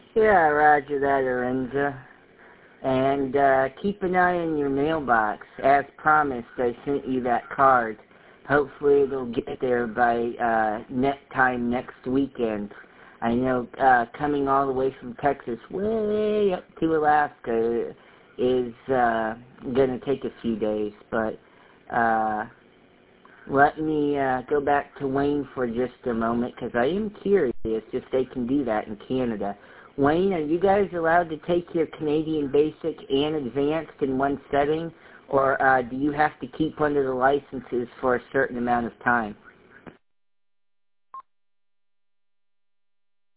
Yeah, roger that, Arenza. And keep an eye on your mailbox. As promised, I sent you that card. Hopefully it'll get there by time next weekend. I know coming all the way from Texas way up to Alaska is going to take a few days, but let me go back to Wayne for just a moment, because I am curious if they can do that in Canada. Wayne, are you guys allowed to take your Canadian Basic and Advanced in one setting, or do you have to keep under the licenses for a certain amount of time?